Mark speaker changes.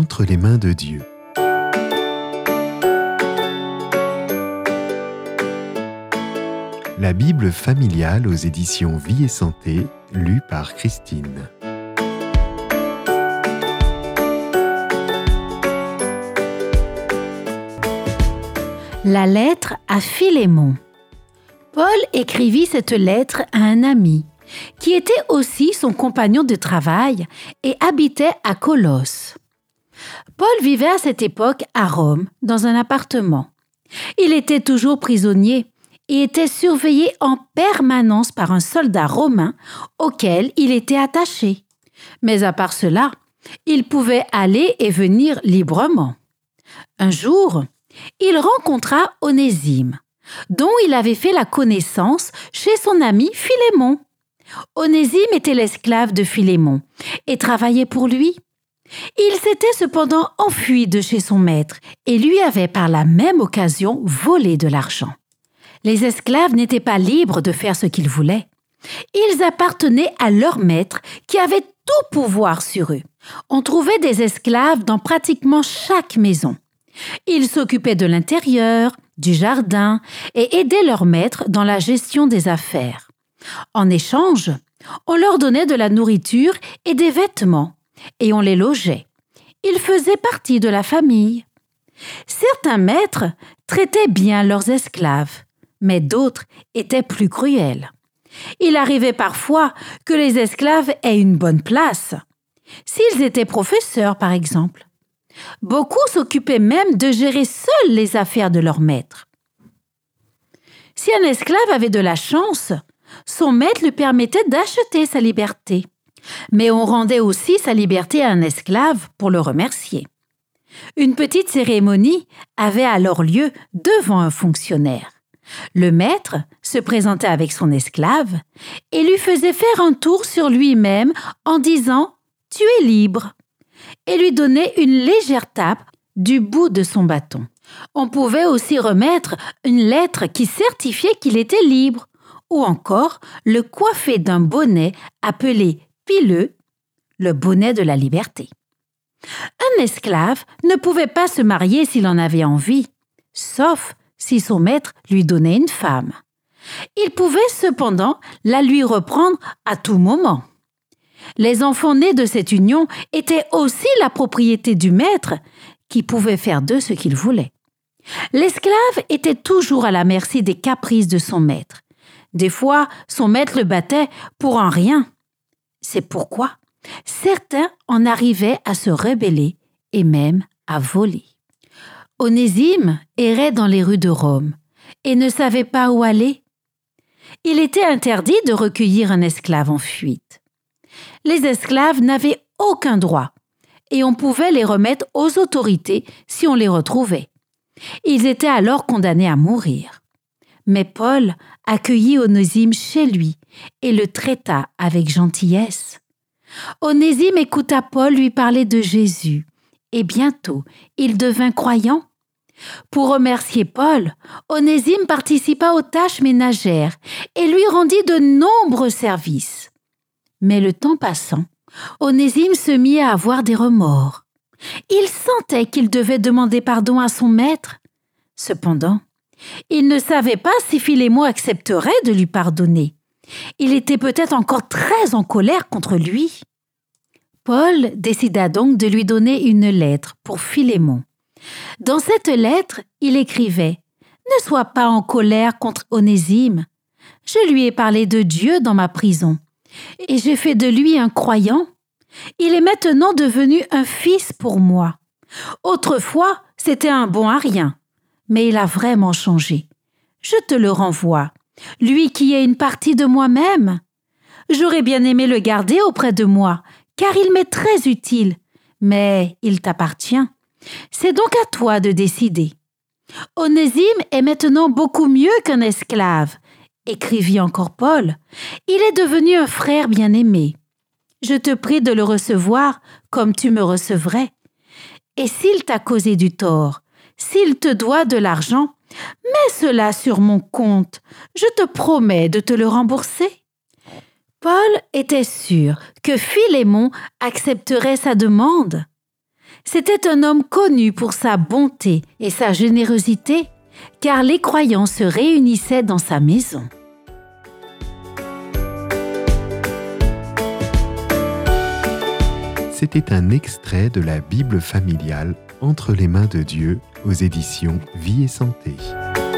Speaker 1: entre les mains de Dieu. La Bible familiale aux éditions Vie et Santé, lue par Christine.
Speaker 2: La lettre à Philémon. Paul écrivit cette lettre à un ami, qui était aussi son compagnon de travail et habitait à Colosse. Paul vivait à cette époque à Rome, dans un appartement. Il était toujours prisonnier et était surveillé en permanence par un soldat romain auquel il était attaché. Mais à part cela, il pouvait aller et venir librement. Un jour, il rencontra Onésime, dont il avait fait la connaissance chez son ami Philémon. Onésime était l'esclave de Philémon et travaillait pour lui. Il s'était cependant enfui de chez son maître et lui avait par la même occasion volé de l'argent. Les esclaves n'étaient pas libres de faire ce qu'ils voulaient. Ils appartenaient à leur maître qui avait tout pouvoir sur eux. On trouvait des esclaves dans pratiquement chaque maison. Ils s'occupaient de l'intérieur, du jardin et aidaient leur maître dans la gestion des affaires. En échange, on leur donnait de la nourriture et des vêtements et on les logeait. Ils faisaient partie de la famille. Certains maîtres traitaient bien leurs esclaves, mais d'autres étaient plus cruels. Il arrivait parfois que les esclaves aient une bonne place, s'ils étaient professeurs par exemple. Beaucoup s'occupaient même de gérer seuls les affaires de leur maître. Si un esclave avait de la chance, son maître lui permettait d'acheter sa liberté. Mais on rendait aussi sa liberté à un esclave pour le remercier. Une petite cérémonie avait alors lieu devant un fonctionnaire. Le maître se présentait avec son esclave et lui faisait faire un tour sur lui-même en disant « Tu es libre » et lui donnait une légère tape du bout de son bâton. On pouvait aussi remettre une lettre qui certifiait qu'il était libre, ou encore le coiffer d'un bonnet appelé pileux, le bonnet de la liberté. Un esclave ne pouvait pas se marier s'il en avait envie, sauf si son maître lui donnait une femme. Il pouvait cependant la lui reprendre à tout moment. Les enfants nés de cette union étaient aussi la propriété du maître qui pouvait faire d'eux ce qu'il voulait. L'esclave était toujours à la merci des caprices de son maître. Des fois, son maître le battait pour un rien. C'est pourquoi certains en arrivaient à se rebeller et même à voler. Onésime errait dans les rues de Rome et ne savait pas où aller. Il était interdit de recueillir un esclave en fuite. Les esclaves n'avaient aucun droit et on pouvait les remettre aux autorités si on les retrouvait. Ils étaient alors condamnés à mourir. Mais Paul accueillit Onésime chez lui et le traita avec gentillesse. Onésime écouta Paul lui parler de Jésus et bientôt il devint croyant. Pour remercier Paul, Onésime participa aux tâches ménagères et lui rendit de nombreux services. Mais le temps passant, Onésime se mit à avoir des remords. Il sentait qu'il devait demander pardon à son maître. Cependant, il ne savait pas si Philémon accepterait de lui pardonner. Il était peut-être encore très en colère contre lui. Paul décida donc de lui donner une lettre pour Philémon. Dans cette lettre, il écrivait « Ne sois pas en colère contre Onésime. Je lui ai parlé de Dieu dans ma prison. Et j'ai fait de lui un croyant. Il est maintenant devenu un fils pour moi. Autrefois, c'était un bon à rien, mais il a vraiment changé. Je te le renvoie, lui qui est une partie de moi-même. J'aurais bien aimé le garder auprès de moi, car il m'est très utile, mais il t'appartient. C'est donc à toi de décider. Onésime est maintenant beaucoup mieux qu'un esclave. Écrivit encore Paul, il est devenu un frère bien-aimé. Je te prie de le recevoir comme tu me recevrais. Et s'il t'a causé du tort, s'il te doit de l'argent, mets cela sur mon compte, je te promets de te le rembourser. Paul était sûr que Philémon accepterait sa demande. C'était un homme connu pour sa bonté et sa générosité, car les croyants se réunissaient dans sa maison.
Speaker 1: C'était un extrait de la Bible familiale Entre les mains de Dieu aux éditions Vie et Santé.